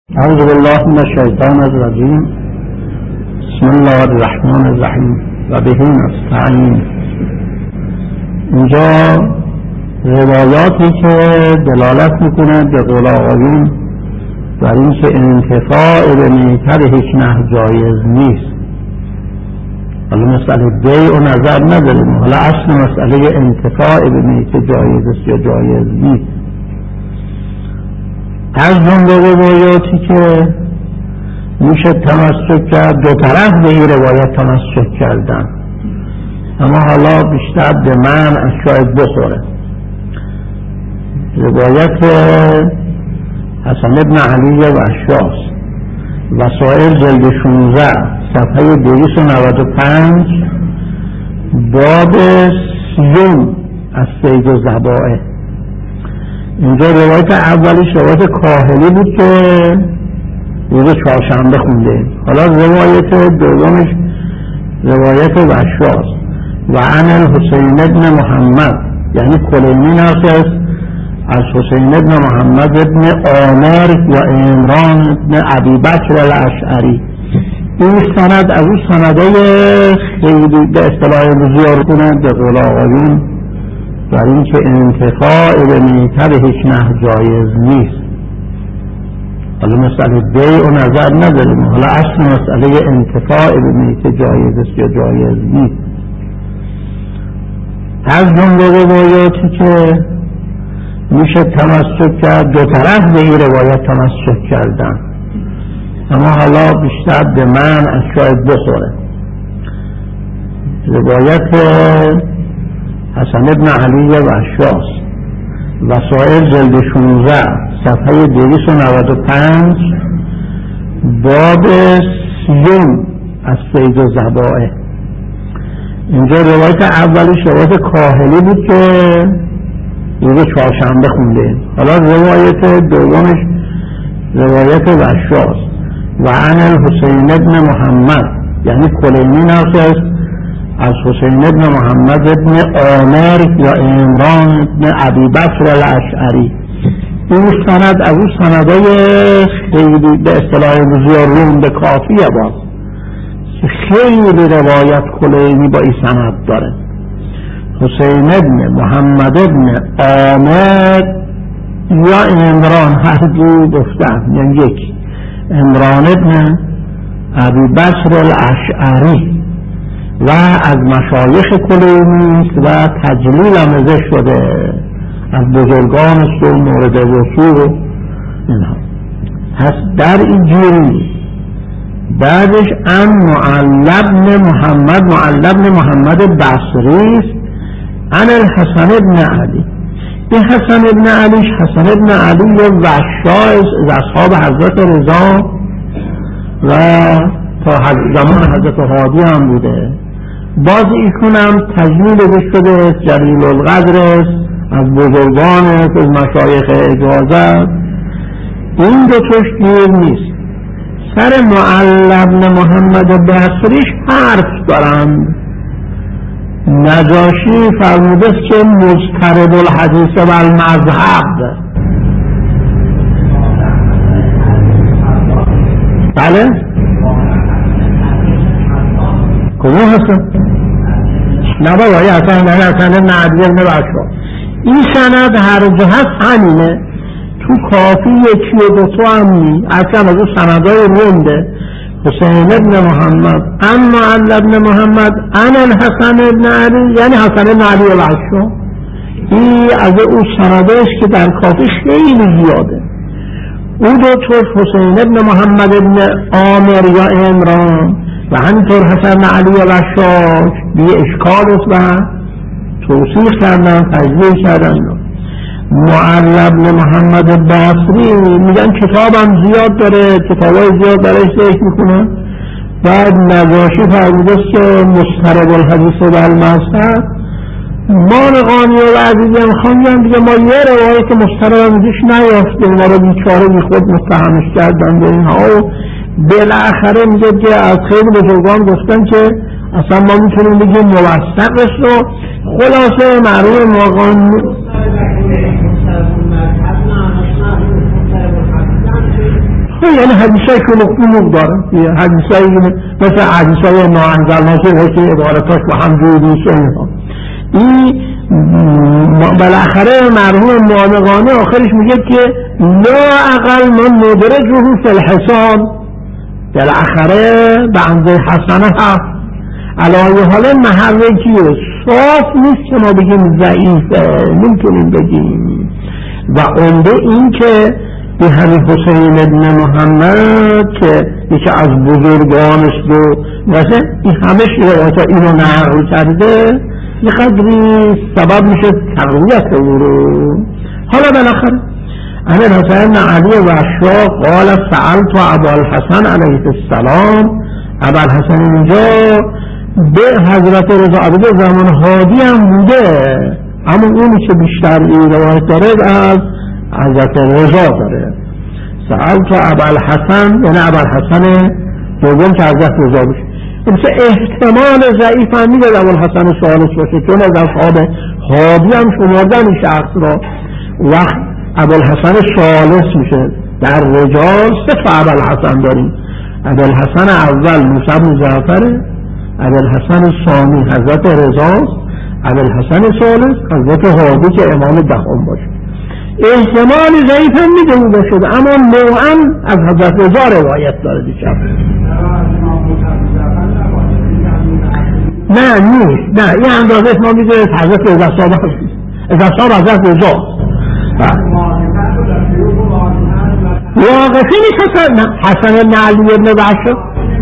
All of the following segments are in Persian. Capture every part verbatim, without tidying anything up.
اعوذ بالله من الشیطان الرجیم. بسم الله الرحمن الرحیم و به نستعین. اینجا روایاتی که دلالت میکنه به قول آقایون بر این که انتفاع به میتر هیچ نه جایز نیست. حالا مسئله بیع و نظر نداریم، حالا اصل مسئله انتفاع به میتر جایز است یا جایز نیست. از جمله روایاتی که میشه تمسک کرد، دو طرف به این روایت تمسک کردن، اما حالا بیشتر به من از شاید بخوره. روایت حسن ابن علی وحشاس وسائل جلد شانزده صفحه دویست و نود و پنج باب سیوم از صید و ذبائح. اینجا روایت اولیش روایت کاهلی بود که روز چهارشنبه خونده. حالا روایت دومش روایت وحشاس و عن الحسین ابن محمد، یعنی کلینی نقل از حسین ابن محمد ابن عامر یا عمران ابن ابی بکر الاشعری. این سند از اون سندای خیلی به اصطلاح بزرگ کنه به قول آقایون بر این که انتفاع به میتر هیچ نه جایز نیست. حالا مسئله بیع و نظر نداریم، حالا اصل مسئله انتفاع به میتر جایز است یا جایز نیست. از جمله روایاتی که میشه تمسک کرد، دو طرف به این روایت تمسک کردن، اما حالا بیشتر به من از شاید بخوره. روایت حسن ابن علی وحشاس وسائل جلد شانزده صفحه دویست و نود و پنج باب سیوم از صید و ذبائح. اینجا روایت اولیش روایت کاهلی بود که روز چهارشنبه خونده. حالا روایت دومش روایت وحشاس و عن الحسین ابن محمد، یعنی کلینی نقل از حسین ابن محمد ابن عامر یا عمران ابن ابی بکر الاشعری. این سند از اون سندای خیلی به اصطلاح بزرگون به کافیه باز خیلی روایت کلینی با این سند داره. حسین ابن محمد ابن عامر یا عمران هر دو گفتن، یعنی یک عمران ابن ابی بکر الاشعری و از مشایخ کلینی و تجلیل آمده شده از بزرگان است و مورد وصول و اینها هست. در این جوری بعدش ان معل بن محمد معل بن محمد بصری عن الحسن ابن علی. این حسن ابن علیش حسن ابن علی وحشاس از اصحاب حضرت رضا و تا زمان حضرت هادی هم بوده. باز ایشون هم تجلیل شده جلیل القدر از بزرگان از مشایخ اجازت. این دو توش گیر نیست. سر معل بن محمد بصریش حرف دارند. نجاشی فرموده که مضطرب الحدیث و المذهب. بله؟ کدوم هستن؟ نباید اصلا نه اصلا نه عدیل نباشد. این سند هر جهت همینه. تو کافی یکی و دوتو همینی اصلا از اون سندهای رونده. حسین ابن محمد ان معل ابن محمد ان الحسن ابن علی، یعنی حسن ابن علی العشا. این از اون سندهش که در کافی خیلی زیاده. او دوتوش حسین ابن محمد ابن عامر یا عمران و همینطور حسن علی وحشاس بی اشکال است و توصیح کردن تجلیل کردن. معل بن محمد بصری میگن کتابم زیاد داره، کتابای زیاد برایش ذکر میکنن. بعد نجاشی فرموده است که مضطرب الحدیث و المذهب. ما قانی و عزیزی هم خواندن دیگه، ما یه روایت مضطرب ازش نیافتیم، ما رو بیچاره بی خود متهمش کردن به اینها و بالاخره میگه که از خیلی بزرگان گفتن که اصلا ما میتونیم بگیم موثقش رو. خلاصه معروف مقام یعنی حدیثای شلوغ شلوغ داره، حدیثای مثل حدیثای ناانزلنا که عبارتاش با هم جور نیست. این بالاخره مرحوم معانقانی آخرش میگه که لا اقل من ندرجه فی الحسان، بالاخره به اندازه حسنه هست. علایه حال محرکیه صاف نیست که ما بگیم ضعیفه، نمیتونیم بگیم. و عمده این که به همین حسین ابن محمد که یکی از بزرگانست و مثلا این همش روایت اینو نقل کرده یه قدری سبب میشه تقویت او رو. حالا بالاخره امیر حسین علی وشا قال سألت ابا الحسن علیه السلام، ابا الحسن اینجا به حضرت رضا عبد زمان هادی هم بوده، اما اونی که بیشتر این روایت داره از حضرت رضا داره. سألت ابا الحسن یعنی ابا الحسن دوم که حضرت رضا بشه، مثل احتمال ضعیف هم میده ابو الحسن ثالث باشه، چون از اصحاب هادی هم شماردن این شخص را. وقت ابو الحسن ثالث میشه. در رجال سه تا ابو الحسن داریم، ابو الحسن اول موسی بن جعفر، ابو الحسن ثانی حضرت رضا، ابو الحسن ثالث حضرت هادی که امام دهم باشه. احتمال ضعیف هم میده او باشه، اما نوعا از حضرت رضا روایت داره دیشب. نه نیست، نه این اندازه ما میدونید حضرت رضا صاحب رضا صاحب حضرت رضا واقفی نیست. حسن حسن بن علی بن بشر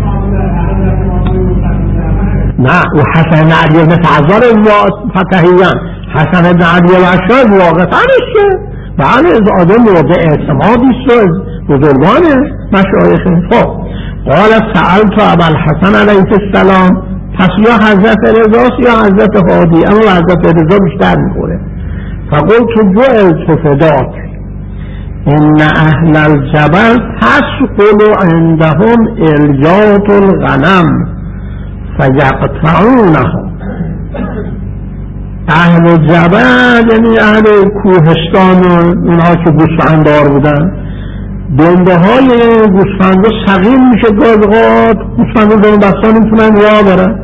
نه، و حسن بن علی بن فضل فتحیان، حسن بن علی بشر واقفا نیست. بله از آدم مورد اعتمادیست و از بزرگان مشایخه. خب قال سألت ابا الحسن علیه السلام، پس یا حضرت رضاست یا حضرت هادی، اما حضرت رضا بیشتر میخوره. فقلت جعلت فداک ان اهل الجبل تسقل عندهم الجات الغنم فیقطعونها. اهل جبل یعنی اهل کوهستان، اونها که گوسفنددار بودن، دنده های گوسفندا سقیم میشه، گازغات گوسفندا دارن بستان میتونن راه برن.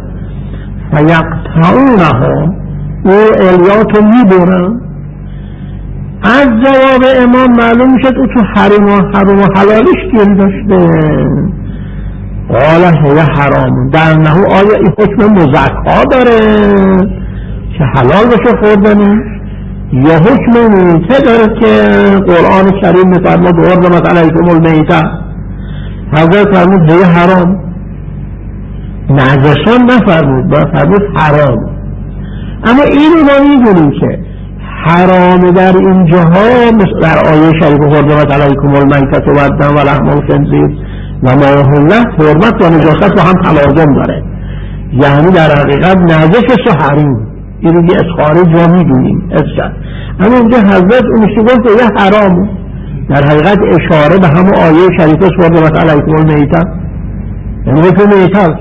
فیقطعونها، او الیات رو میبرن. از جواب امام معلوم میشه او تو حرم و حرم و حلالش گیر داشته. قال هی حرام، در نهو آیا این حکم مزکا داره که حلال بشه خوردنش، یا حکم میته داره که قرآن کریم میفرماد حرمت علیکم المیته، حضرت فرمود هی حرام، نجسان نفرمود، باید فرمود حرام. اما اینو ما میدونیم که حرام در این جاها مثل در آیه شریف حرمت علیکم المیته و الدم و لحم الخنزیر و ما اهل، حرمت و نجاست با هم تلازم داره، یعنی در حقیقت نجس و حریم، این دیگه از خارج ما میدونیم ازشد. اما اینجا حضرت اونشی گفت یه حرام، در حقیقت اشاره به همون آیه شریفه حرمت علیکم المیته، یعنی به میته.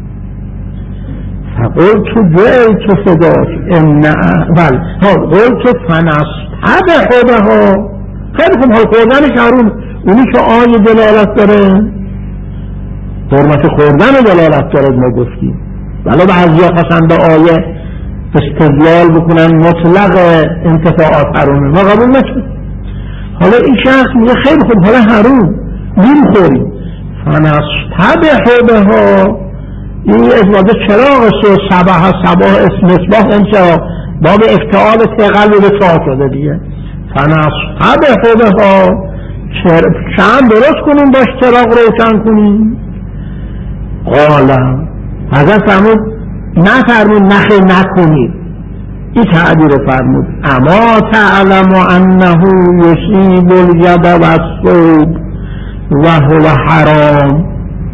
فقلت جئت فداک ان بل قلت فنستبح بها. خیلی خوب، حال خوردنش حروم، اونی که آیه دلالت داره، حرمت خوردن دلالت داره ما گفتیم، ولی بعضیا خواستن به آیه استدلال بکنن مطلق انتفاعات حرومه، ما قبول نشد. حالا این شخص میگه خیلی خوب، حالا حروم نمیخوریم. فنستبح بها، این ازواده چراغ سو صبح صبح اسم مصباح انچه باب افتعال تقل به تا شده دیگه. فنستبح بها، شم درست کنیم باش چراغ روشن کنیم. قال حضرت فرمود نفرمود نخیر نکنید، این تعبیر فرمود اما تعلم انه یصیب الید و الثوب و هو حرام.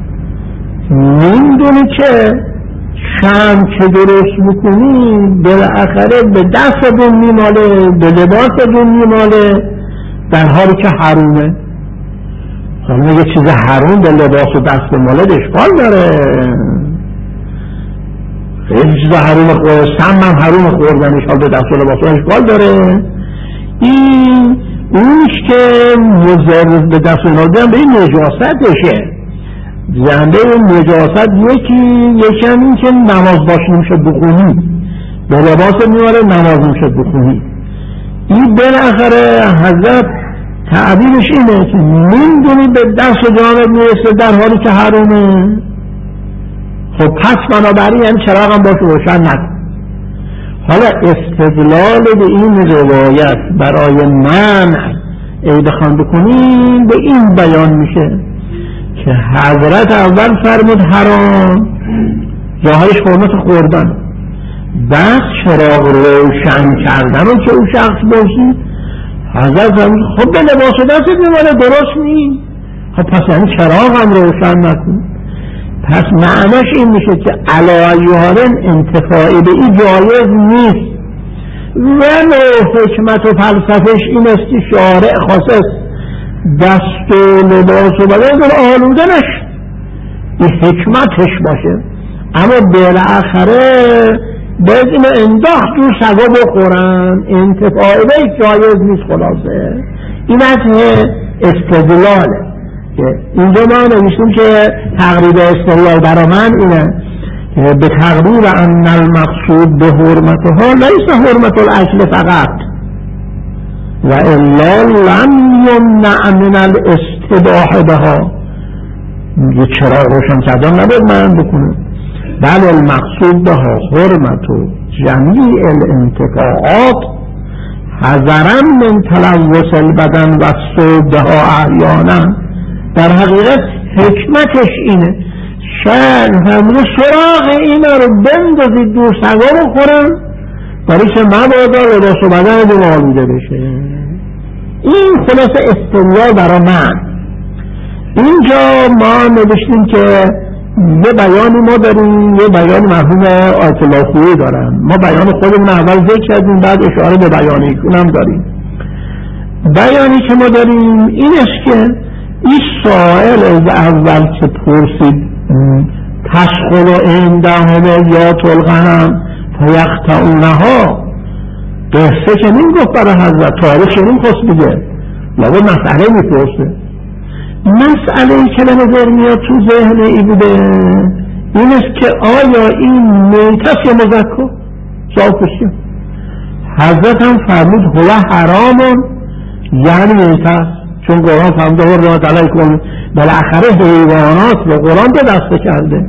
میدونی که شم که درست میکنی بالاخره به دستتون میماله، به لباستون میماله، در حالی که حرومه. حالا یه چیز حروم به لباس و دست ماله اشکال داره، خیلی چیز حروم خوردن، سم هم حروم خوردنش، حال به دست و لباس اشکال داره. این اونش که مضر به دست نادن به این نجاستشه. زنده نجاست یکی یکی هم این که نماز باش نمیشه بخونی، به لباس میاره نماز نمیشه بخونی. این بالاخره حضرت تعبیرش اینه که میدونی به دست جانب میرسه در حالی که حرومه، خب پس بنابراین یعنی چراغم باش روشن نکن. حالا استدلال به این روایت برای منع عید خوان بکنیم به این بیان میشه که حضرت اول فرمود حرام، ظاهرش حرمت خوردن، بعد چراغ روشن کردن و که او شخص باشی حضرت فرمود خب به لباس دستت میمانه درست نی، خب پس یعنی چراغ هم روشن نکن. پس معناش این میشه که علی یارن انتفاعی به این جایز نیست ولو حکمت و فلسفش این است که شارع خاصه دست و لباس و بدن آلوده نشه، این حکمتش باشه، اما بالاخره باید اینو انداخت رو سگا بخورن، انتفاعی به جایز نیست. خلاصه این از استدلاله که اینجا ما نوشتیم که تقریب استدلال برای من اینه به تقریب ان المقصود به حرمتها لیس حرمت الاکل فقط و الا لم یمنع من الاستباحه بها، میگه چرا روشن کردن نباید من بکنه، بل المقصود بها حرمت و جمیع الانتفاعات حذرا من تلوث البدن و صوبها احیانا. در حقیقت حکمتش اینه شاید همون سراغ اینا رو بندازید دور سگا رو خورن برای که مبادا لباس و بدن دون آلوده بشه. این خلاص استدلال برای من. اینجا ما نوشتیم که یه بیانی ما داریم، یه بیان مرحوم آیت الله خویی دارن، ما بیان خودمون اول ذکر کردیم بعد اشاره به بیان ایشون هم داریم. بیانی که ما داریم این است که این سائل از اول که پرسید تشخل عندهم یا الغنم فیقطعونها، قصه که نیم گفت برای حضرت، تاریخ که نیم خواست بگه، لابد مسئله میپرسه. مسئله ای که به نظر میاد تو ذهن ای بوده این است که آیا این میتست یا مذکر ساکوشی. حضرت هم فرمود هو حرامون یعنی میتست، چون قرآن فرموده حرمت علیکم، بالاخره حیوانات و قرآن به دسته کرده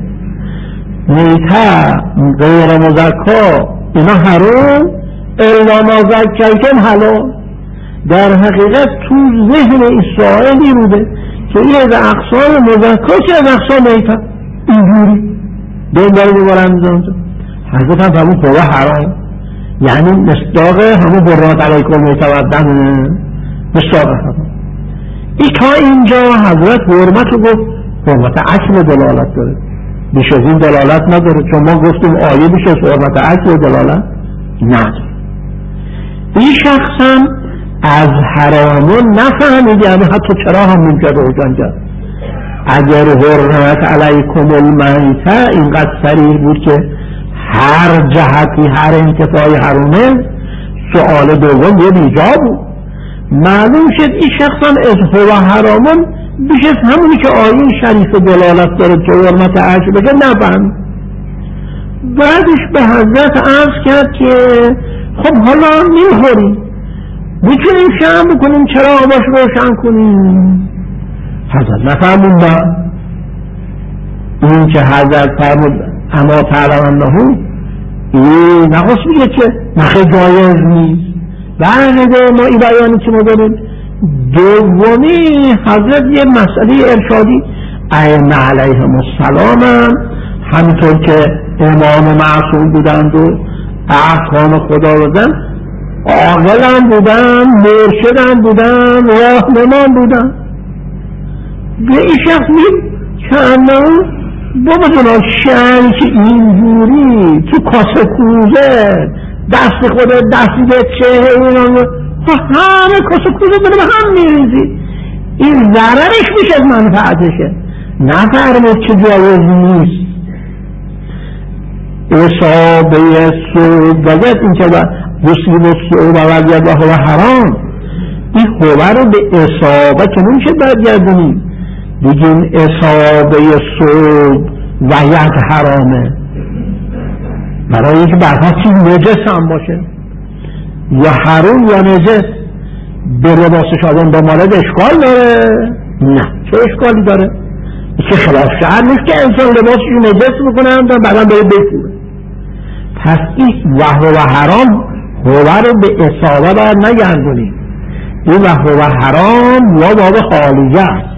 میته غیر مذکر اینا حرام الا ما ذکرتم حلال. در حقیقت تو ذهن این سائلی بوده که این از اقسام مذکر چه از اقسام میته اینجوری به این داره میبارن میزنم. حضرت هم فرمود هو حرام یعنی مصداق همون حرمت علیکم میته و دم مصداق حرام. ای تا اینجا حضرت حرمت رو گفت، حرمت اکل دلالت داره، بیش از این دلالت نداره، چون ما گفتیم آیه بیش از حرمت اکل دلالت نداره. این شخص هم از حرامون نفهمید، یعنی حتی چرا هم ممکن روشن کرد. اگر حرمت علیکم المیته اینقدر صریح بود که هر جهتی هر انتفاعی حرامه، سؤال دوم یه بیجا بود. معلوم شد این شخص هم از هو حرامون بیش از همونی که آیه شریف دلالت داره که حرمت اکل بگه نفهم. بعدش به حضرت عرض کرد که خب حالا میخوریم میتونیم شم بکنیم چرا آباش روشن کنیم؟ حضرت نفهمون با این که حضرت فرمود اما تعلم انهو این نخواست میگه که نخی جایز نیست. بعد ما این بیانی که ما داریم دومی حضرت یه مسئله ارشادی ائمه علیهم السلام همینطور که امام معصوم بودند و احکام خدا بودن عاقلان بودن، مرشدان بودن، راهنمان بودن. به این شخص مید که اما بابا جناب شن که اینجوری تو کاسه کوزه دست خود دستی به چه اینان همه کاسه کوزه بده به هم میریزی، این ضررش میشه از منفعتشه. نفرمود که جایز نیست اصابه سود وجد این که بسید و سعود و وجد و حرام. این هوه رو به اصابه که نمیشه برگردونیم بگیم اصابه صوب و یک حرامه، برای اینکه برها چیز نجس هم باشه یا حروم یا نجس به لباسش آدم به مالد اشکال داره؟ نه. چه اشکالی داره؟ که خلاف شرع نیست که انسان لباسش نجس بکنه هم بعدا بره بپوره. پس این وحو و حرام هوه رو به اصابه باید نگردونیم. این وحو و حرام یا باب خالیه است.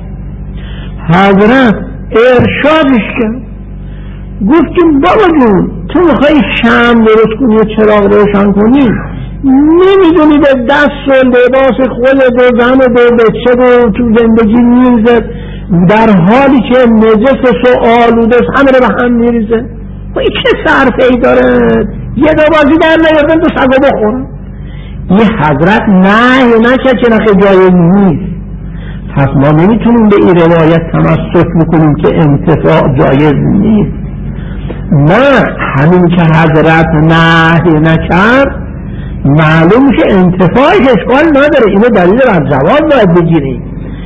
حضرت ارشادش کرد، گفت که بابا جون تو میخوایی شمع درست کنی و چراغ روشن کنی، نمیدونی به دست و لباس خودت و زن و بچه و تو زندگی میریزه، در حالی که نجس و آلوده همه رو به هم میریزه. و این چه صرفه ای داره؟ یه دو بازی در نیاردن تو سگا بخورن. این حضرت نه نکرد که نخی جایز نیست. پس ما نمیتونیم به این روایت تمسک بکنیم که انتفاع جایز نیست. نه، همین که حضرت نهی نکرد معلوم میشه انتفاعش اشکال نداره، اینو دلیل بر جواز باید بگیریم.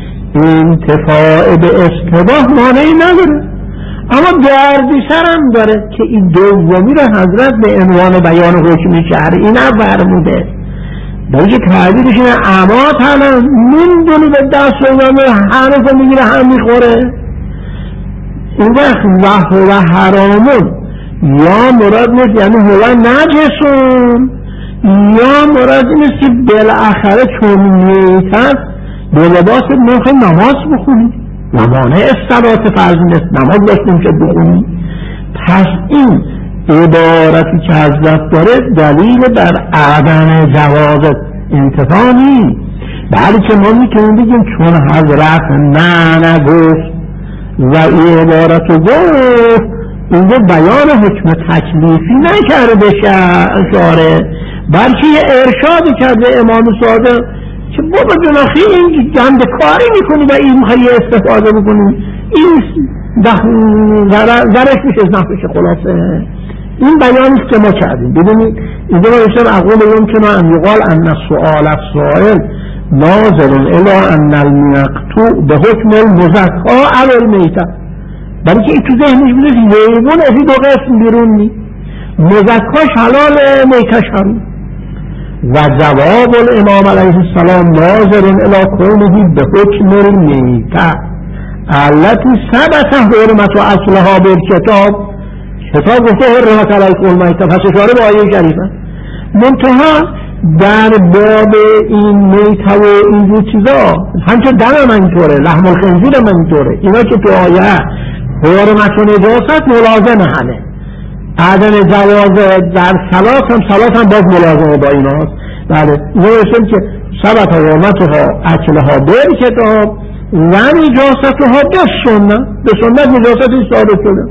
انتفاع به اشتباه مانعی نداره، اما دردی سرم داره که این دومی رو حضرت به عنوان بیان حکم شرعی نفرموده، بلکه تعبیرش اینه اما تنم نمیدونی به دست و حرف میگیره هم میخوره. این وقت وحو و حرامون یا مراد نیست یعنی هو نجسون، یا مراد نیست که بالاخره چون میتر به لباس موقع نماز بخونی، نمانه استرات فرض نیست نماز داشتیم که بخونی. پس این عبارتی که حضرت داره دلیل بر عدم جواز انتفاع نیست، بلکه ما میتونیم بگیم چون حضرت نه نگفت و این عبارت رو گفت، اینجا بیان حکم تکلیفی نکرده شاره، بلکه یه ارشادی کرده امام صادق که بابا جناخی این گند کاری میکنی و این میخوایی استفاده بکنی، این زرش میشه نفش. خلاصه این بیانیست که ما کردیم. ببینید اینجا ما بشتر اقول یمکن ان یقال ان السؤال السائل ناظر الی ان المقطوع به حکم المزکا او المیته، بلکه این تو ذهنش میده لیمون از این دو قسم بیرون نی، مزکاش حلال میتش حرام. و جواب الامام علیه السلام ناظر الی کونه به حکم المیته التي ثبت حرمت و اصلها بالکتاب، کتاب گفته حرمت علیکم المیته، پس اشاره به آیه شریفه. منتها در باب این میته و اینجور چیزا همچون دم هم اینطوره، لحم الخنزیر هم اینطوره، اینا که تو آیه حرمت و نجاست ملازم همه، عدم جواز در صلات هم صلات هم باز ملازمه با ایناست. بله نوشتم که ثبت حرمتها اکلها بر کتاب و نجاستها به سنت، به سنت نجاستش ثابت شده.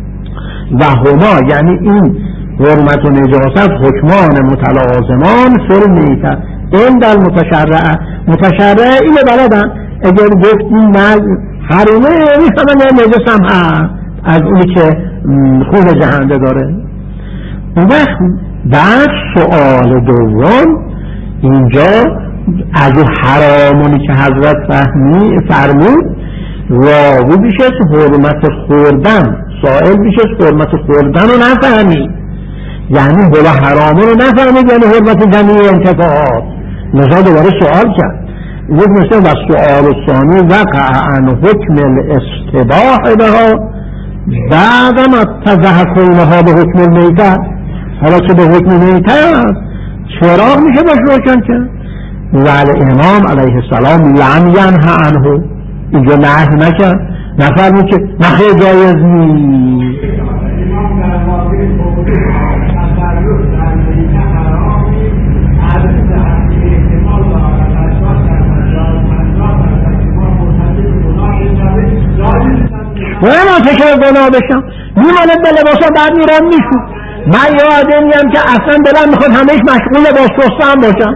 و هما یعنی این حرمت و نجاست حکمان متلازمان فی میته این در متشرعه، متشرعه اینو بلدن اگر گفتیم حرمه یعنی همه نجاس هم هست از اونی که خون جهنده داره. اون وقت بعد سؤال دوم اینجا از حرامونی که حضرت فهمی فرمود راوی بیشه حرمت خوردن، سائل بیشه حرمت خوردن رو نفهمی، یعنی هو حرامون رو نفهمید یعنی حرمت جمعی انتفاعات، لذا دوباره سؤال کرد. یک مثل و سؤال ثانی وقع عن حکم الاستباح بها بعد ما اتضح کونها به حکم المیته، حالا که به حکم میته چراغ میشه باش روشن کرد. ولی امام علیه السلام لم ینه عنه، اینجا نهی نکرد، نفرمود که نخیر جایز نیست. و من فکر گناه بشم میماند به لباسا بعد میرم میشون. من یه آدمیم که اصلا دلم میخواد همهش مشغول لباس شستن باشم.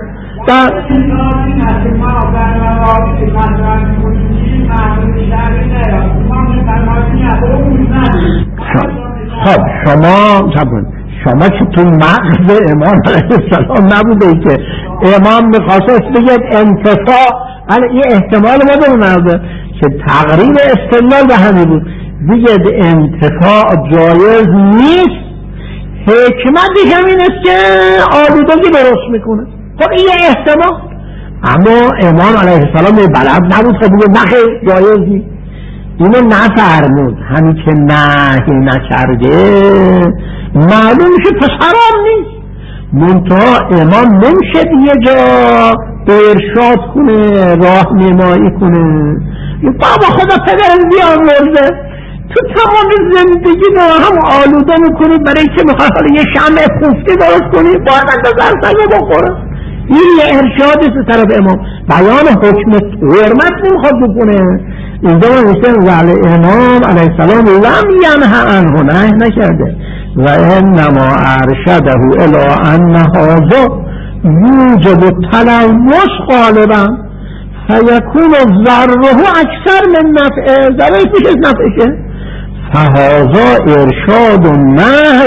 خب شما شما که تو مغز امام علیه السلام نبوده ای که امام میخواست بگید انتفاع، ولی این احتمال ما دارو نرده که تقریب استدلال به همین بود، بگید انتفاع جایز نیست، حکمتی همین است که آلودگی درست میکنه. خب این احتمال، اما امام علیه السلام بلد نبود که بگید نخیر جایز نیست، اینو نفرمود. همین که نهی نکرده معلوم میشه پس حرام نیست، منتها امام نمیشه یه جا ارشاد کنه، راهنمایی کنه. بابا خدا پدر بیان ورده تو تمام زندگی رو هم آلوده میکنی برای که میخوای حالا یه شمع پوستی درست کنی باید اندازه سگه بخوره. این یه ارشادی تو طرف امام، بیان حکم حرمت نمیخواد بکنه. اینجا ما میشتیم ولی امام علیه السلام لم ینه عنه، نه نکرده، و انما ارشده الی ان هذا یوجب التلوث غالبا فیکون ضره اکثر من نفعه، ضررش میشه نفعشه، فهذا ارشاد محض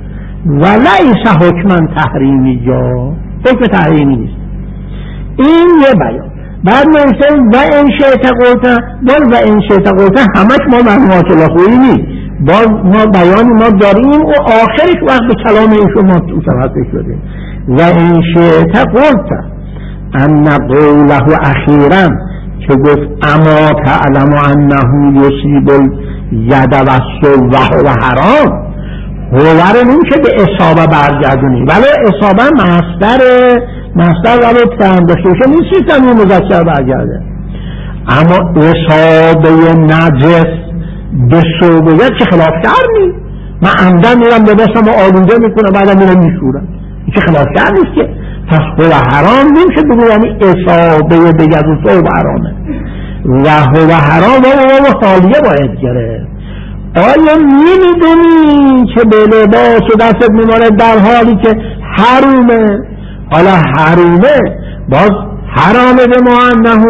ولیس حکما تحریمی، جا حکم تحریمی نیست. این یه بیان. بعد نوشتیم و این شیطه قلته، باز و این شیطه قلته همش ما معلومات لخویی نیست، باز ما بیانی ما داریم و آخرش وقت به کلام این شما متوجه شدیم. و این شیطه قلته ان قوله اخیرا که گفت اما تعلم انه یصیب الید و الصلح و حرام، هوله رو نمیشه به اصابه برگردونی، ولی اصابه مصدر مصدر ولی تهم داشته باشه نیست سیستمی مذکر برگرده. اما اصابه نجس به صوبیت چه خلاف کرد؟ من عمدن میرم به دستم و آلوده میکنم بعدم میرم میشورم، این چه خلاف کرد نیست که. پس هو حرام نمیشه بگو یعنی اصابه به ید و صوب حرامه، و هو حرام و هو خالیه باید گرفت. آیا نمیدونی که به لباس و دستت میمانه در حالی که حرومه؟ حالا حرومه باز حرامه به معنه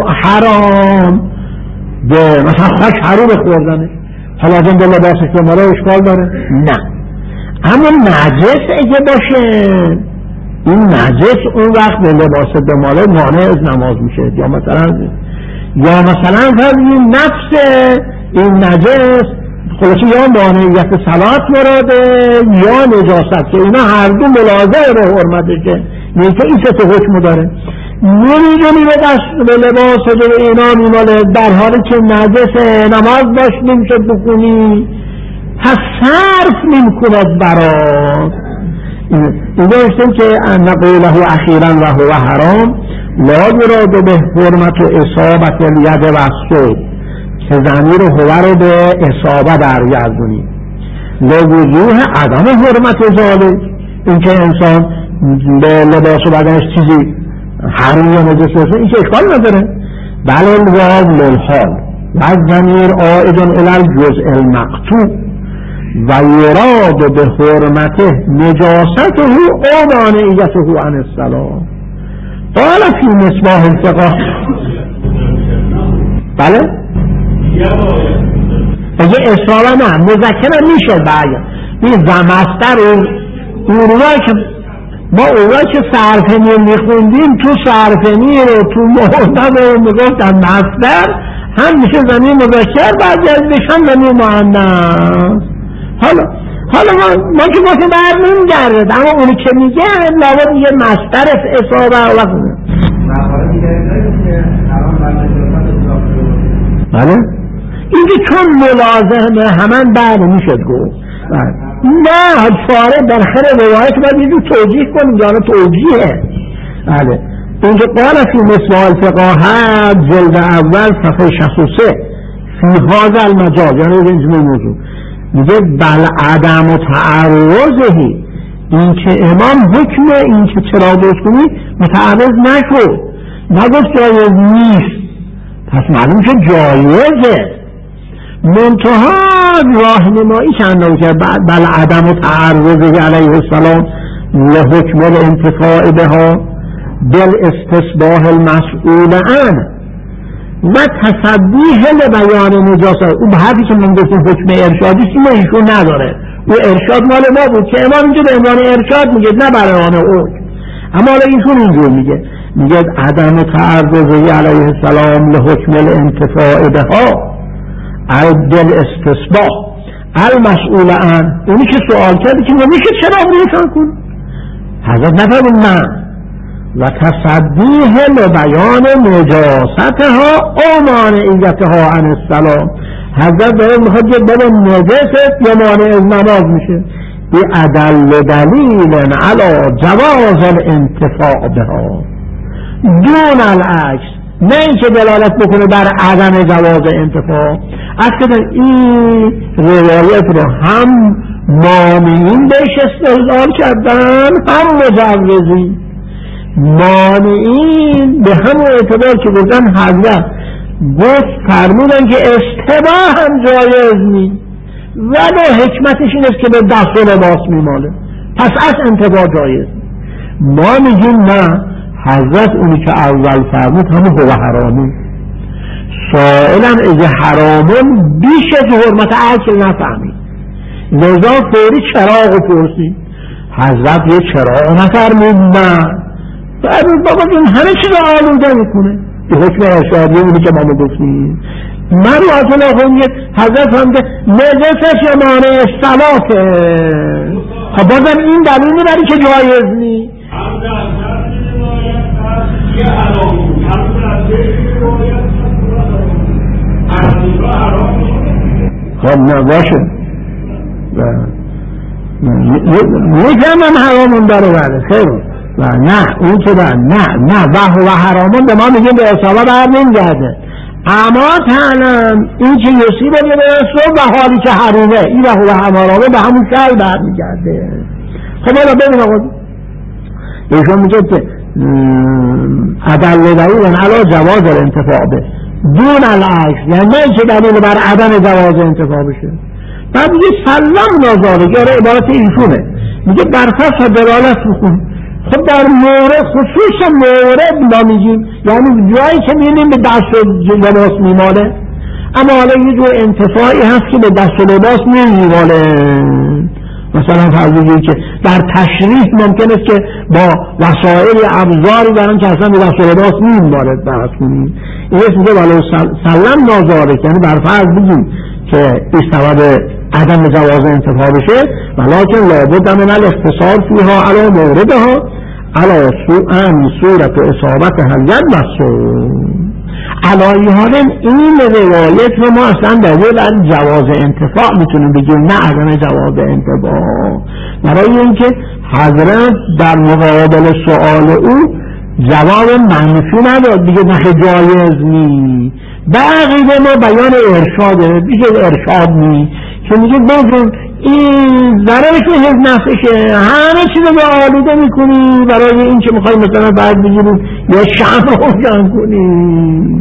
حرام به مثلا خوش حروم خوردنه، حالا از این به لباسش بماره اشکال داره؟ نه. اما نجس اگه باشه این نجس اون وقت به لباس بماره مانع از نماز میشه، یا مثلا یا مثلا این نفس این نجس خلاصی یا مانعیت صلات مراده یا نجاست که اینا هر دو ملاحظه به حرمتشه، نه که این سه حکم داره. نمیدونی به دست به لباس و به اینا میماله در حالی که نجسه، نماز باش نمیشه بکنی، پس صرف نمیکند برات. این داشتیم که نقوله اخیرا و هو حرام لا یراد به حرمت و اصابت الید و الصوب، که ضمیر هو رو به اصابه برگردونی، لوجوه عدم حرمت ذالک، این که انسان به لباس و بدنش چیزی حرام یا نجس باشه این که اشکال نداره. بل الواو للحال و ضمیر عائد الی الجزء المقطوع و یراد به حرمته نجاسته او مانعیته عن الصلاة. قال فی مصباح الفقه، بله اگه اصابه نه مذکر میشه باید این زمستر اونوایی که ما اونوایی که صرفنی میخوندیم تو صرفنی رو تو محتب رو میگفتن مصدر هم میشه زمین مذکر بعد بشن زمین مؤنث. حالا حالا ما, ما که واسه بر نمیگرد، اما اونی که میگه لابد میگه مصدر اصابه و خونه. بله این که چون ملازمه همان بعد میشد گفت نه شارع بالاخره روایت باید یه جو توجیه کنیم، یعنی توجیه. بله اینجا قال فی مصباح الفقه جلد اول صفحه شصت و سه فی هذا المجال، یعنی اینجا موضوع میگه بل عدم و تعرضهی، این که امام حکم این که چرا درست کنی متعرض نشد، نگفت جایز نیست، پس معلوم که جایزه، منتها راهنمایی چند که بل عدم و تعرضهی علیه السلام لحکم الانتفاع بها بالاستصباح المسئول عنه و تصدیح لبیان نجاسه. اون به حرفی که من گفتیم حکم ارشادی اینه ایشون نداره، او ارشاد مال ما بود که امام اینجا به عنوان ارشاد میگه نه برهان اوج. اما حالا ایشون اینجور میگه میگه عدم تعرضی علیه السلام لحکم الانتفاع بها عدل استصباح المسئول عن، اونی که سوال کرده که نمیشه چرا روشن کن حضرت نفرمود نه و تصدیح لبیان نجاستها او مانعیتها عن السلام. حضرت داره میخواد که بله نجاست یا مانع از نماز میشه، بی ادل دلیل علی جواز الانتفاع بها دون العکس، نه اینکه دلالت بکنه بر عدم جواز انتفاع. اصلا این روایت رو هم مانعین بهش استدلال کردن هم مجوزین. مانعین به همون اعتبار که گفتن حضرت گفت فرمودن که اشتباه هم جایز نی ولی حکمتش این است که به دست و لباس میماله پس از انتفاع جایز. ما میگیم نه، حضرت اونی که اول فرمود همون هو حرامون. سائلم اگه حرامون بیش از حرمت عقل نفهمید لذا فوری چراغ پرسید. حضرت یه چراغ نفرمود نه، بعد بابا جون همه چیز آلوده میکنه به حکم ارشادی اونی که ما گفتیم. من رو از الله خونید حضرت فرموده نجسش یا مانع صلاته. خب بازم این دلیل میبری که جایز نی. خب نه باشه میگم حرامون داره بله خیر و نه اون که نه نه نه و حرامون به ما میگیم به اصابه بر نمیگرده. اما تعلم این که یسی رو برسو و حالی که حرومه این و هو حرامه به همون شای بر میگرده. خب حالا ببین آقا ایشون میگه که عدل دلیل علی جواز الانتفاع به دون العکس، یعنی نه اینکه دلیل بر عدم جواز انتفاع بشه. بعد میگه سلم نازاره که عبارت ایشونه میگه برفصل دلالت بکن. خب در مورد خصوص مورد ما میگیم یعنی جایی که میبینیم به دست و لباس میماله، اما حالا یه جور انتفاعی هست که به دست و لباس نمیماله. مثلا فرض بگیرید که در تشریح ممکن است که با وسایل ابزاری دارن که اصلا به دست و لباس نمیماله بحث کنیم. این اسم میگه ولو سلم نازاره، یعنی بر فرض بگیم که این سبب عدم جواز انتفاع بشه ولکن لابد من الاختصار فیها علی موردها علی سوء صورت اصابت هلیت مسئول. علایی حال این روایت رو ما اصلا دلیل بر جواز انتفاع میتونیم بگیم نه عدم جواز انتفاع، برای اینکه حضرت در مقابل سؤال او جواب منفی نداد دیگه نه جایز نی. بقیه ما بیان ارشاده دیگه ارشاد نی که میگه بگیم این ضررش به نفعشه همه چیز رو به آلوده میکنی برای این که میخوایی مثلا بعد بگیریم یا شمع روشن کنی.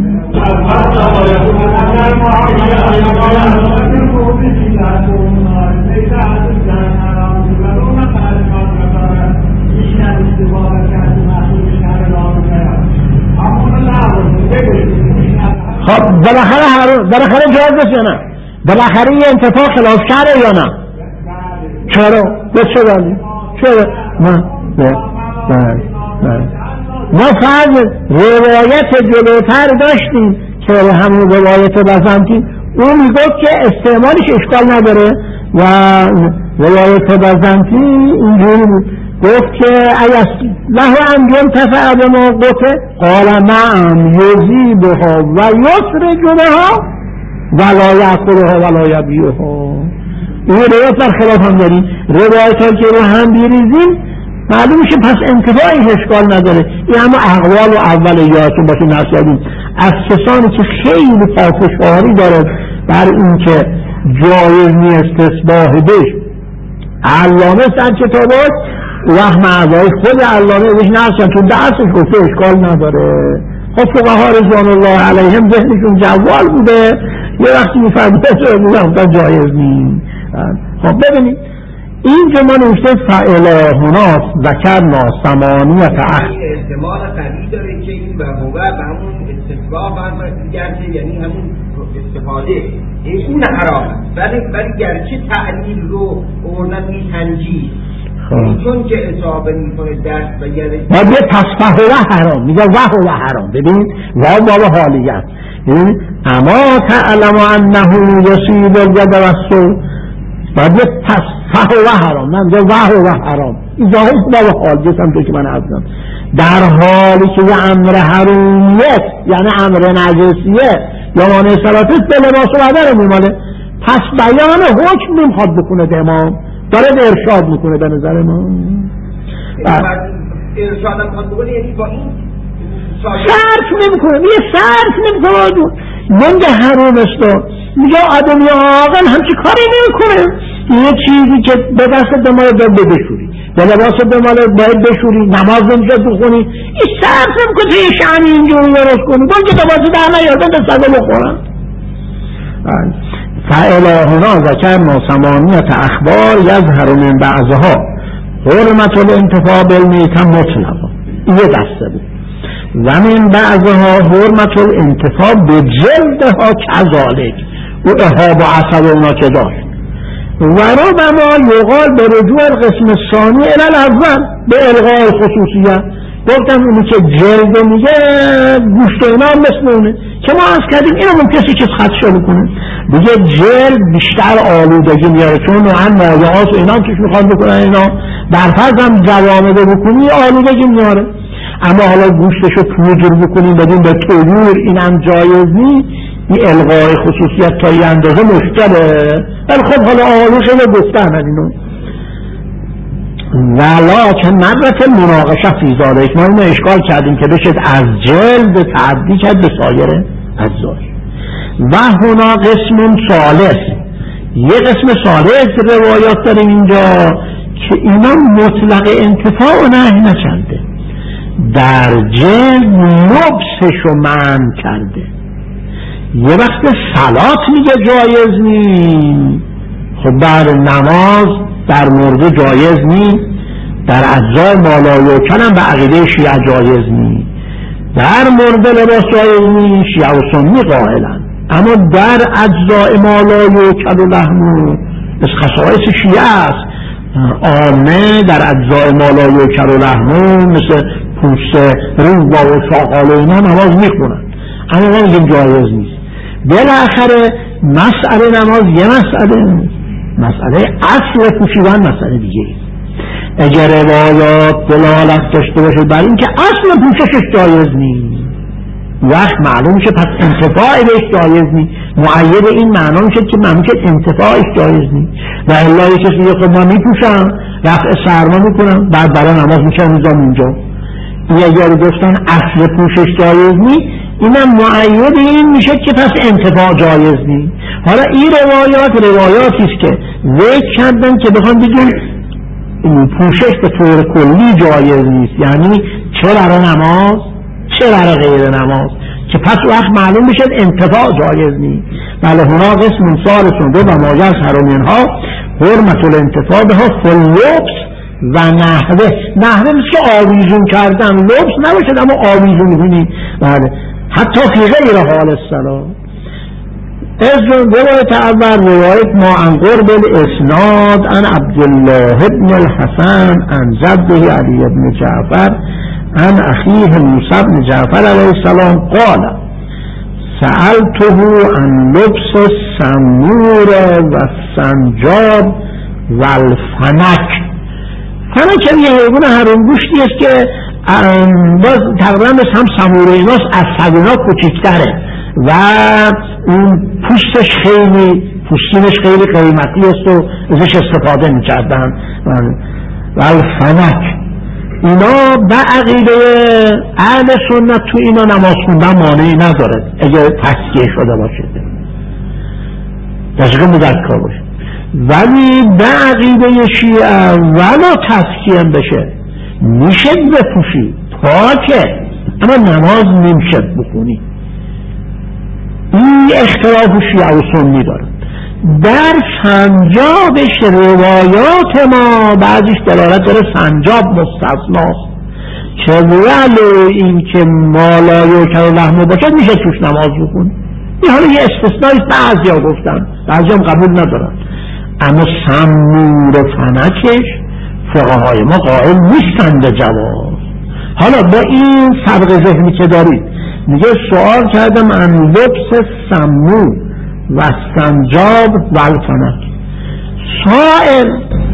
خب بالاخره هر بالاخره جایز است یا نه؟ بالاخره این انتفاع خلاف شرعه یا نه؟ چرا؟ به چه دلیل؟ چرا؟ نه نه نه ما فرض روایت جلوتر داشتیم که همون روایت بزنطین اون میگفت که استعمالش اشکال نداره و روایت بزنطین اینجوری بود گفت که ایست له انجام تفعل به ما قطع قال نعم یزیبها و یسرج بها ولا یأکلها ولا یبیعها. این روایت بر خلاف هم داریم. روایت ها که رو هم بیریزیم معلوم میشه پس انتفاعی اشکال نداره. این اما اقوال و اول یادتون باشه نسیدیم از کسانی که خیلی پافشاری دارد بر این که جایز نیست استصباح بش علامه سر کتابات وهم اعضای خود علامه بهش نرسن تو درسش گفته اشکال نداره. خب فقها رضوان الله علیهم ذهنشون جوال بوده یه وقتی میفرمونه میگفتن جایز نیست. خب ببینید اینجا ما نوشته فالهنا ذکرنا ثمانیة اخ احتمال قوی داره که این و هو به همون استفاده برمیگرده، یعنی همون استفاده این اون حرام، ولی ولی گرچه تعلیل رو اوردن میسنجید چون که اصابه میکنه دست و یعنی باید یه تصفه و حرام میگه و هو حرام. ببین و باب حالیت اما تعلم انه یصیب الید والسوء باید یه تصفه و حرام من میگه و هو حرام این ظاهر باب حال جسم تو که من عزم در حالی که یه امر حرومیت یعنی امر نجسیه یا مانع صلاتش به لباس و بدن میماله، پس بیان حکم نمیخواد بکنه به امام، داره ارشاد میکنه به نظر ما. ارشاد هم خواهد بکنه یعنی با این صرف نمیکنه، میگه صرف نمیکنه منگه حروم است، میگه آدمی آقل همچی کاری نمیکنه، یه چیزی که به دست دماغ باید بشوری به لباس دماغ باید بشوری، نماز نمیشه بخونی، این صرف نمیکنه تو این شعنی اینجوری درست کنی بلکه لباس در نیادن به سگا بخورن. فالهنا ذکرنا ثمانیة اخبار یظهر من بعضها حرمت الانتفاع بالمیتة مطلقا، یه دسته بود، و من بعضها حرمت الانتفاع بجلدها کذالک و اهاب و عصب اونا که داشت و ربما یقال به رجوع القسم الثانی الی الاول به الغاء خصوصیت. گفتم اونی که جلد میگه گوشت و اینا هم مثل اونه که ما از کردیم اینو من کسی که خدشه بکنه دیگه جلد بیشتر آلودگی میاره چون نوعا مایعات و اینا هم توش میخواد بکنن، اینا برفرض هم جوامده بکنی آلودگی میاره. اما حالا گوشتشو پودر بکنیم بدیم به طیور اینم جایز نیست، این الغای خصوصیت تا یه اندازه مشکله، ولی خب حالا آقایوش رو گفتن اینو ولیکن مدرت مناقشه فی ذالک، ما اینو اشکال کردیم که بشه از جلد تعدی کرد به سایر اجزا. و هنا قسم ثالث، یه قسم ثالث روایات داریم اینجا که اینا مطلق انتفاع و نهی نکرده، در جلد لبسشو منع کرده. یه وقت صلات میگه جایز نی، خب در نماز در مورد جایز نی، در اجزای مالایوکل هم به عقیده شیعه جایز نی، در مورد لباس جایز نی، شیعه و سنی قائلن، اما در اجزای مالایوکل و لحمو از خصائص شیعه است، عامه در اجزای مالایوکل و لحمو مثل پوست روبا و شاقال و اینا نماز میخونن، اما ما میگیم جایز نیست. بالاخره مسئله نماز یه مسئله، مسئله اصل پوشیدن مسئله دیگه. اگر روایات دلالت داشته باشه بر این که اصل پوششش جایز نیست، وقت معلوم شه پس انتفاع بهش جایز نیست، معید این معنا میشه که ممکن انتفاعش جایز نیست. و الا یه کسی خب ما میپوشم رفع سرما میکنم بعد برای نماز میشم میذارم اونجا، این اگر گفتن اصل پوشش جایز نیست اینم معید این میشه که پس انتفاع جایز نیست. حالا این روایات روایاتی است که ذکر کردن که بخوام بگیم پوشش به طور کلی جایز نیست، یعنی چه برای نماز چه برای غیر نماز، که پس وقت معلوم بشه انتفاع جایز نیست. بله هنا قسم ثالث دو و ما یظهر منها حرمت الانتفاع بها فی اللبس و نحوه. نحوه مثل که آویزون کردن، لبس نباشد اما آویزون کنی، بله حتی فی غیر حال الصلاة. از روایت اول روایت ما عن قرب الاسناد عن عبدالله بن الحسن عن جده علی بن جعفر عن اخیه موسی بن جعفر علیه السلام قال سألته عن لبس السمور و السنجاب و الفنک. فنک یه حیوان حرام گوشتی است که باز تقریبا مثل هم سمور ایناست، از سگونا کوچکتره و اون پوستش خیلی پوستینش خیلی قیمتی است و ازش استفاده میکردن. و الفنک اینا به عقیده اهل سنت تو اینا نماز خوندن مانعی نداره اگر تسکیه شده باشه، دقیقا مذکر باشه، ولی به عقیده شیعه ولا تسکیه بشه میشه بپوشی پاکه اما نماز نمیشه بخونی. این اختلاف شیعه و سنی داره. در سنجابش روایات ما بعضیش دلالت داره سنجاب مستثناست، که ولو این که مالای که لحمه باشد میشه توش نماز بخون. این حالا یه استثنایی بعضی ها گفتن، بعضی هم قبول ندارن، اما سمور و فنکش فقهای ما قائل نیستن به جواز. حالا با این سبق ذهنی که دارید میگه سوال کردم عن لبس سمور و سنجاب و الفنک. سائل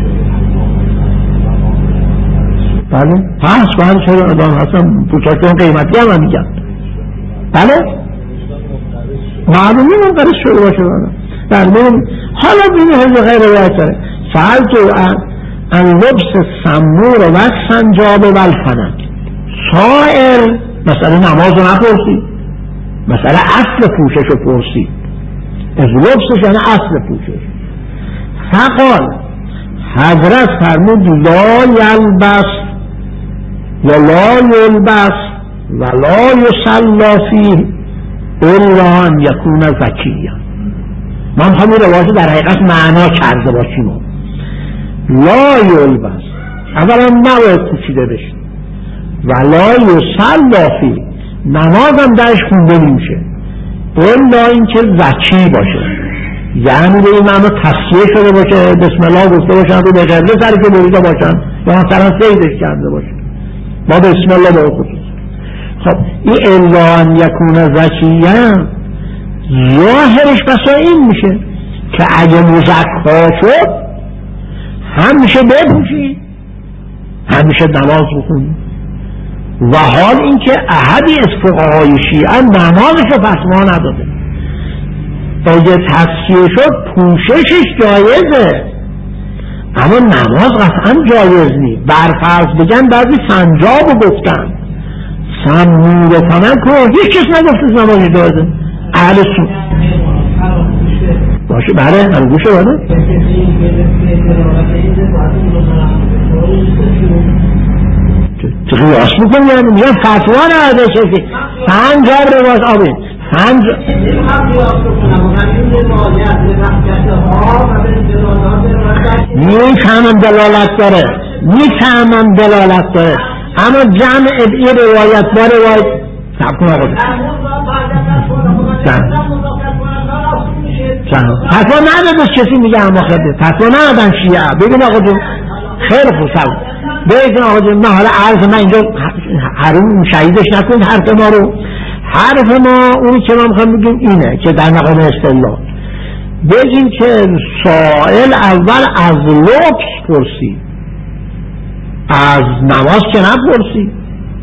بله پس بله چرا ادام هستم پوچاکتون قیمتی هم هم میگم بله معلومی من قرص شده باشه بله. حالا بینی هزه غیر روایت داره سأل تو ان لبس سمور و سنجاب و الفنک. سائل مسئله نماز رو نپرسی، مسئله اصل پوشش رو پرسی، از لبسش یعنی اصل پوشش. فقال حضرت فرمود لا یلبس یا لا یلبس و لا یصلی فیه الا ان یکون زکیا. من همون روایت در حقیقت معنا کرده باشیم. لا یلبس اولا نباید پوشیده بشه و لا یصلی فیه نماز هم درش خونده نمیشه الا اینکه زکی باشه، یعنی به این معنی تصفیه شده باشه، بسم الله گفته باشن رو به قبله سری که بریده باشن یا مثلا سیدش کرده باشه با بسم الله به خصوص. خب این الا ان یکون زکیا ظاهرش بسا این میشه که اگه مزکا شد هم میشه بپوشی هم میشه نماز بخونی. و حال اینکه احدی از فقهای شیعه نمازش رو فتوا نداده، اگه تصفیه شد پوششش جایزه اما نماز قطعا جایز نیست. برفرض بگن بعضی سنجاب رو گفتن سمور و فنک رو هیچ کس نگفت نمازی جایزه. اهل سون باشه بله من گوشه بله چه قیاس میکنی یعنی میگن فتوا نهاده شکل سنجاب رو باز آبید سنجاب میفهمم دلالت داره میفهمم دلالت داره اما جمع ادعی روایت با روایت سب کن آقا فتوا نداده کسی میگه اما خیلی فتوا ندادن شیعه. بگیم آقا جون خیلی خوب سب بگیم آقا جون من حالا عرض من اینجا حروم شهیدش نکنید حرف ما رو. حرف ما اونی که ما میخوام بگیم اینه که در مقام استدلال بگیم که سائل اول از لبس پرسی از نماز که نپرسی.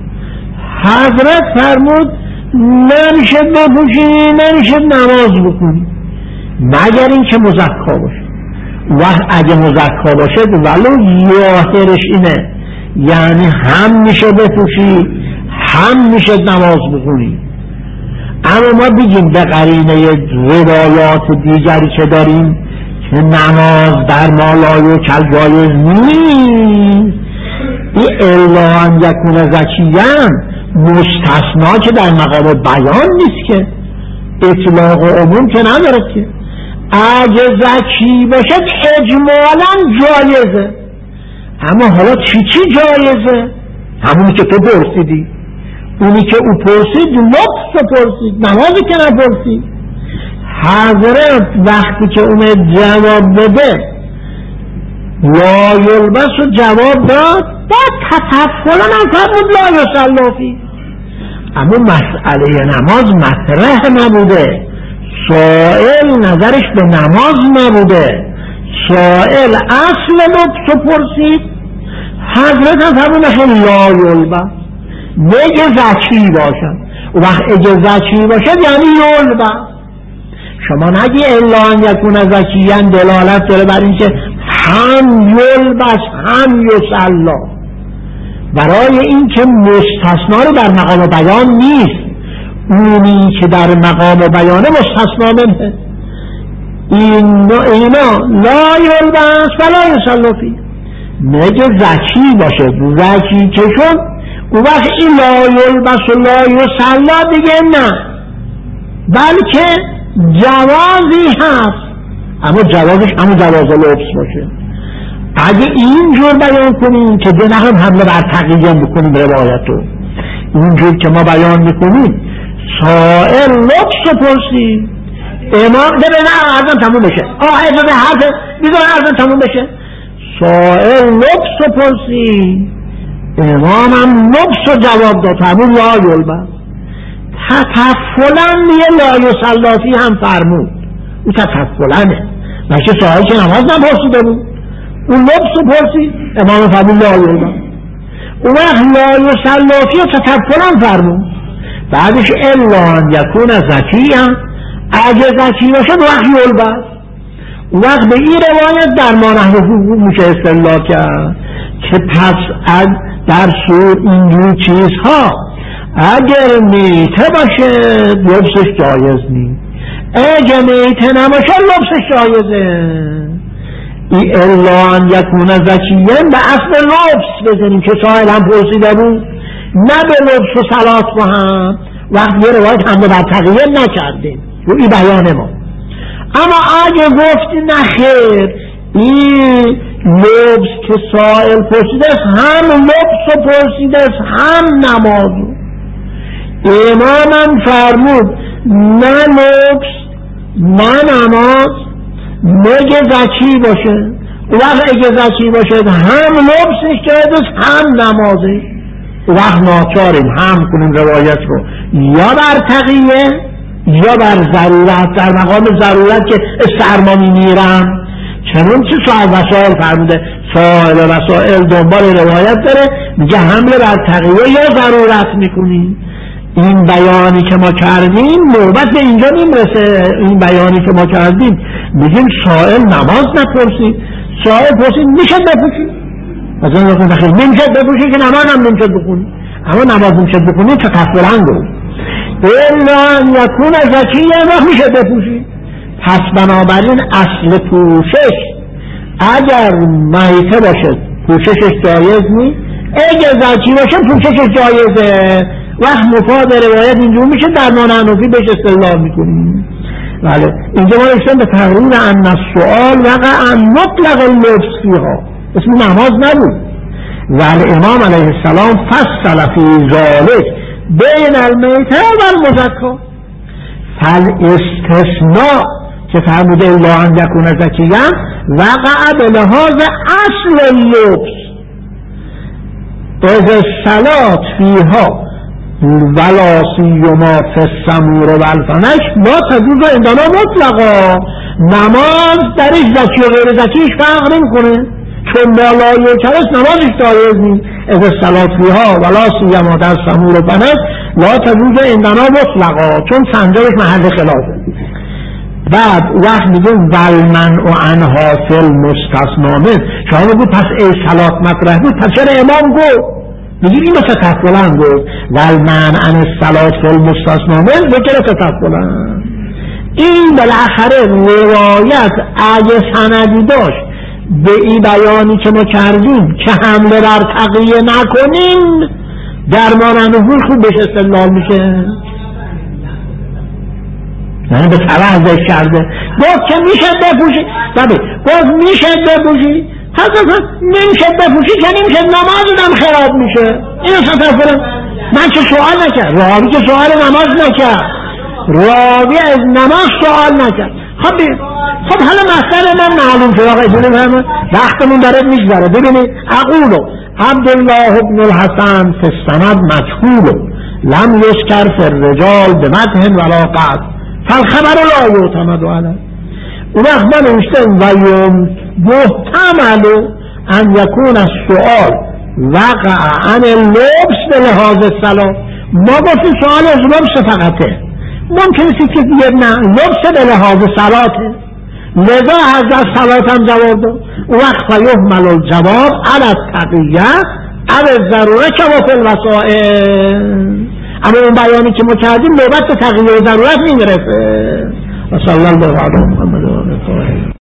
حضرت فرمود نمیشه بپوشی نمیشه نماز بکنی مگر این که مزکا باشه. وقت اگه مزکا باشه ولو ظاهرش اینه یعنی هم میشه بپوشی هم میشه نماز بکنی. اما ما بگیم به قرینه روایات دیگری که داریم که نماز در مالای و کل جایز نیست، این الا ان یکون زکیا مستثنا که در مقام بیان نیست که اطلاق و عموم که نداره که اگه زکی باشد اجمالا جایزه. اما حالا چی چی جایزه؟ همونی که تو پرسیدی، اونی که او پرسید لبس پرسید نمازی که نپرسید. حضرت وقتی که اون جواب بده لا یلبس و جواب داد بعد تطفلا هم فرمود لا یصلی فیه. اما مسئله نماز مطرح نبوده، سائل نظرش به نماز نبوده، سائل اصل لبس پرسید. حضرت هم فرمود لا یلبس نگه زکی باشد و وقت اگه زکی باشد یعنی یلبس. شما نگی الا ان یکون زکیا دلالت داره بر این که هم یلبس هم یصلی، برای این که مستثنا رو در مقام بیان نیست، اونی که در مقام بیانه مستثنا منه. اینا, اینا لا یلبس ولا یصلی فیه نگه زکی باشه. زکی که شد اون وقت این لا یلبس و لا یصلی دیگه نه، بلکه جوازی هست اما جوازش همون جواز لبس باشه. اگه اینجور بیان کنیم که دیگه هم حمله بر تقیه بکنیم روایتو، اینجور که ما بیان میکنیم سائل لبس رو پرسید امام ده به نه ارزم تموم بشه، آه اجازه حرف بیدار ارزم تموم بشه. سائل لبس رو پرسید امام هم لبس رو جواب داد همون لا یلبس. تطفلن یه لا یسلافی هم فرمود، او تطفلنه نشه سائل که نماز نپرسیده بود، اون لبس رو پرسید امام فرمود لا یلبس. اون وقت لا یسلافی رو تطفلن فرمود. بعدش الا ان یکون زکی هم اگه زکی باشه دو وقت یلبس. اون وقت به این روایت در مانحو حقوق میشه استدلال کرد که پس در سور اینجور چیزها اگر میته باشه لبسش جایز نیست، اگه میته نباشه لبسش جایزه. ای الا ان یکون زکیین به اصل لبس بزنیم که سائل هم پرسیده بود، نه به لبس و صلات با هم. وقت یه روایت هم بر تقیه نکردیم رو این بیان ما. اما اگه گفتی نخیر این لبس که سائل پرسیده است هم لبس و پرسیده است هم نمازو، امامم فرمود نه لبس نه نماز مگه زکی باشه. وقت اگه زکی باشه هم لبسش جایز است هم نمازش. وقت ناچاریم هم کنیم روایت رو یا بر تقیه یا بر ضرورت، در مقام ضرورت که سرما میمیرم، چنون چه صاحب وسائل فرموده صاحب وسائل دنبال روایت داره میگه حمله بر تقیه یا ضرورت میکنیم. این بیانی که ما کردیم نوبت به اینجا نمیرسه. این بیانی که ما کردیم میگیم سائل نماز نپرسید، سائل پرسید میشه بپوشید، مثلا نکنه خیلی نمیشه بپوشید که نماز هم نمیشه بخونی، اما نماز نمیشه بخونی چه تفصیلن گفت الا یکون زکیه و میشه بپوشید. پس بنابراین اصل پوشش اگر میته باشه پوششش جایز نیست، اگر زکی باشه پوششش جایزه. وقت مفاد روایت اینجور میشه در مانعنفی بهش استدلال میکنیم. بله اینجا ما رسیم به تقریر ان السؤال وقع ان مطلق اللبس فیها، اسم نماز نبود. ولی امام علیه السلام فصل فی ذالک بین المیته و المزکا. فالاستثناء که فرموده الا ان یکون زکیًا وقع به لحاظ اصل اللبس اذ الصلاة فیها ولا سیما فی السمور و الفنش لا تجوز عندنا مطلقا. نماز درش زکی و غیر زکیش فرق نمیکنه، چون بالای کرس نمازش جایز نیست. اذ الصلاة فیها ولا سیما در سمور و فنش لا تجوز عندنا مطلقا، چون سنجابش محل خلافه. بعد وقت میگیم والمن و انها فی المستثنامه، شما بگو پس ای صلات مطرح بود پس چرا امام گفت؟ میگیم این مثل تفضلن گفت والمن ان الصلات فی المستثنامه ذکر تفضلن. این بالاخره روایت اگه سندی داشت به این بیانی که ما کردیم که حمله بر تقیه نکنیم در مانعنفی خوب بهش استدلال میشه. یعنی به توضح کرده گفت که میشه بپوشی، ببین گفت میشه بپوشی پس نمیشه بپوشی که نمیشه نمازم خراب میشه. اینو تفضل من که سوال نکرد، راوی که سوال نماز نکرد، راوی از نماز سوال نکرد. خب خب حالا مسئله من معلوم شد آقا اجازه بفرمایید وقتمون داره میگذره. ببینید اقولو عبدالله ابن الحسن فی السند مجهول لم یذکر فی الرجال بمدح ولا قطع فالخبر لا یعتمد علیه. اون وقت من نوشتم و محتمل ان یکون السؤال وقع عن اللبس به لحاظ الصلاة. ما گفتیم سؤال از لبس فقطه، ممکنه که دیگه نه لبس به لحاظ صلاته، لذا از صلات هم جواب داد. اون وقت فیحمل الجواب علی التقیه علی ضروره کما فی الوسائل. اما اون بیانی که ما کردیم نوبت به تقیه و ضرورت نمیرسه. و صلی الله علی محمد و آله.